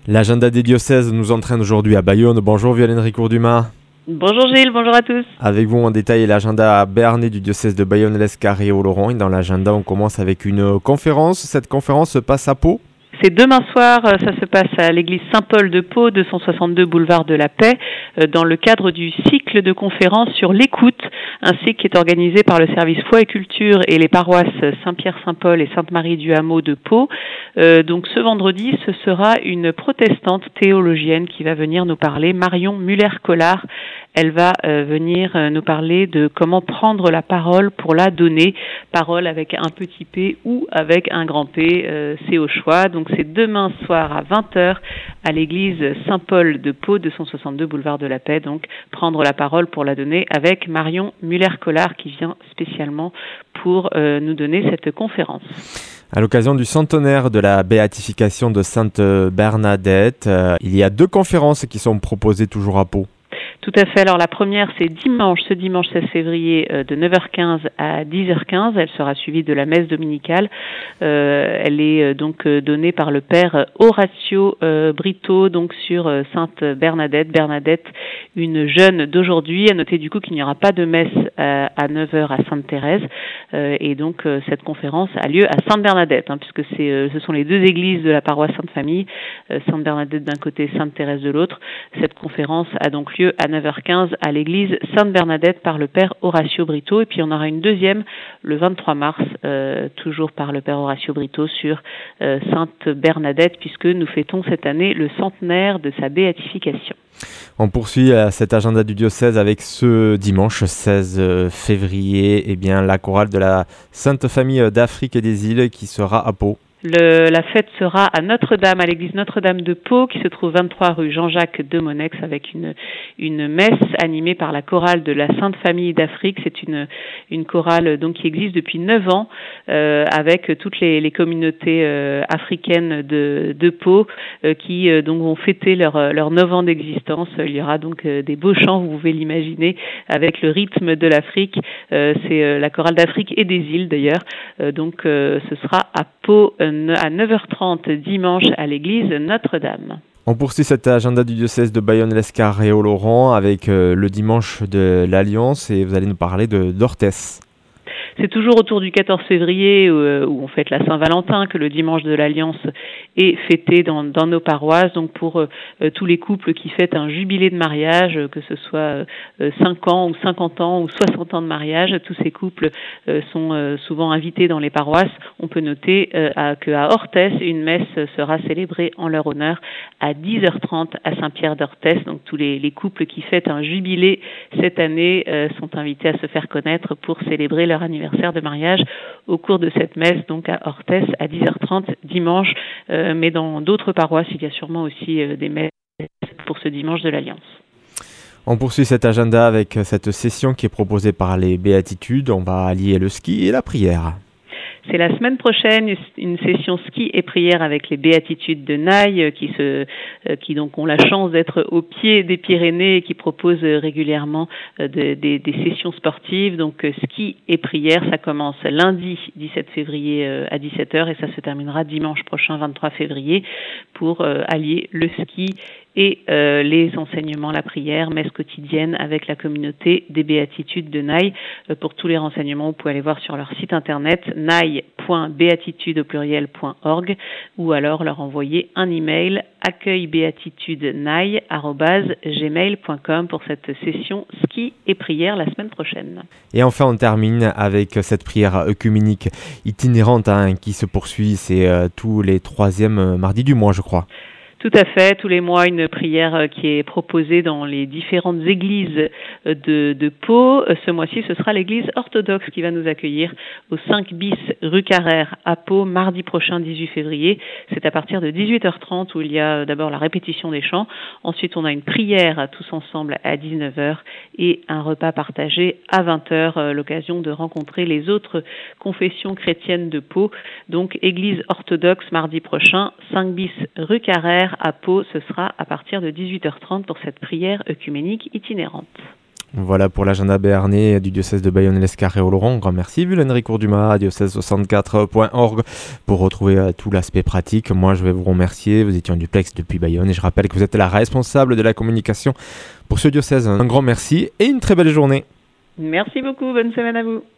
L'agenda des diocèses nous entraîne aujourd'hui à Bayonne. Bonjour Violaine Ricourt-Dumas. Bonjour Gilles, bonjour à tous. Avec vous en détail l'agenda à Bernay du diocèse de Bayonne-l'Escarré-Oloron. Et dans l'agenda, on commence avec une conférence. Cette conférence se passe à Pau. C'est demain soir, ça se passe à l'église Saint-Paul de Pau, 262 boulevard de la Paix, dans le cadre du cycle de conférences sur l'écoute, un cycle qui est organisé par le service Foi et Culture et les paroisses Saint-Pierre-Saint-Paul et Sainte-Marie du Hameau de Pau. Donc ce vendredi, ce sera une protestante théologienne qui va venir nous parler, Marion Muller-Collard. Elle va venir nous parler de comment prendre la parole pour la donner, parole avec un petit p ou avec un grand P, c'est au choix. Donc c'est demain soir à 20h à l'église Saint-Paul de Pau, 262 boulevard de la Paix, donc prendre la parole pour la donner avec Marion Muller-Collard qui vient spécialement pour nous donner cette conférence. À l'occasion du centenaire de la béatification de Sainte Bernadette, il y a 2 conférences qui sont proposées toujours à Pau. Tout à fait. Alors la première, c'est ce dimanche 16 février de 9h15 à 10h15. Elle sera suivie de la messe dominicale. Elle est donc donnée par le père Horacio Brito, donc sur Sainte Bernadette. Bernadette, une jeune d'aujourd'hui. À noter du coup qu'il n'y aura pas de messe à 9h à Sainte-Thérèse. Et donc cette conférence a lieu à Sainte Bernadette, puisque ce sont les 2 églises de la paroisse Sainte-Famille, Sainte Bernadette d'un côté, Sainte-Thérèse de l'autre. Cette conférence a donc lieu à 9h15 à l'église Sainte-Bernadette par le père Horacio Brito. Et puis on aura une deuxième le 23 mars, toujours par le père Horacio Brito sur Sainte Bernadette, puisque nous fêtons cette année le centenaire de sa béatification. On poursuit cet agenda du diocèse avec ce dimanche 16 février, la chorale de la Sainte Famille d'Afrique et des Îles qui sera à Pau. La fête sera à Notre-Dame, à l'église Notre-Dame de Pau, qui se trouve 23 rue Jean-Jacques de Monex, avec une messe animée par la chorale de la Sainte Famille d'Afrique. C'est une chorale donc qui existe depuis 9 ans, avec toutes les communautés africaines de Pau, qui donc vont fêter leurs 9 ans d'existence. Il y aura donc des beaux chants, vous pouvez l'imaginer, avec le rythme de l'Afrique. C'est la chorale d'Afrique et des îles d'ailleurs. Donc ce sera à Pau à 9h30 dimanche à l'église Notre-Dame. On poursuit cet agenda du diocèse de Bayonne-l'Escarré-Oloron avec le dimanche de l'Alliance et vous allez nous parler d'Orthès. C'est toujours autour du 14 février où on fête la Saint-Valentin que le dimanche de l'Alliance est fêté dans nos paroisses. Donc pour tous les couples qui fêtent un jubilé de mariage, que ce soit 5 ans ou 50 ans ou 60 ans de mariage, tous ces couples sont souvent invités dans les paroisses. On peut noter qu'à Orthès, une messe sera célébrée en leur honneur à 10h30 à Saint-Pierre d'Orthès. Donc tous les couples qui fêtent un jubilé cette année sont invités à se faire connaître pour célébrer leur anniversaire de mariage au cours de cette messe, donc à Orthès à 10h30 dimanche, mais dans d'autres paroisses, il y a sûrement aussi des messes pour ce dimanche de l'Alliance. On poursuit cet agenda avec cette session qui est proposée par les Béatitudes. On va allier le ski et la prière. C'est la semaine prochaine une session ski et prière avec les Béatitudes de Naï qui donc ont la chance d'être au pied des Pyrénées et qui proposent régulièrement des sessions sportives. Donc ski et prière, ça commence lundi 17 février à 17h et ça se terminera dimanche prochain 23 février pour allier le ski et les enseignements, la prière, messe quotidienne avec la communauté des Béatitudes de Naï. Pour tous les renseignements, vous pouvez aller voir sur leur site internet naï.béatitude.org ou alors leur envoyer un email accueilbéatitudenaï@gmail.com pour cette session ski et prière la semaine prochaine. Et enfin, on termine avec cette prière œcuménique itinérante qui se poursuit. C'est tous les 3e mardis du mois, je crois. Tout à fait, tous les mois, une prière qui est proposée dans les différentes églises de Pau. Ce mois-ci, ce sera l'église orthodoxe qui va nous accueillir au 5 bis rue Carrère à Pau, mardi prochain 18 février. C'est à partir de 18h30 où il y a d'abord la répétition des chants. Ensuite, on a une prière tous ensemble à 19h et un repas partagé à 20h, l'occasion de rencontrer les autres confessions chrétiennes de Pau. Donc, église orthodoxe mardi prochain, 5 bis rue Carrère à Pau, ce sera à partir de 18h30 pour cette prière œcuménique itinérante. Voilà pour l'agenda béarnais du diocèse de Bayonne-l'Escarré-Oloron. Grand merci, Vulène Courdumas, diocèse64.org, pour retrouver tout l'aspect pratique. Moi, je vais vous remercier. Vous étiez en duplex depuis Bayonne et je rappelle que vous êtes la responsable de la communication pour ce diocèse. Un grand merci et une très belle journée. Merci beaucoup, bonne semaine à vous.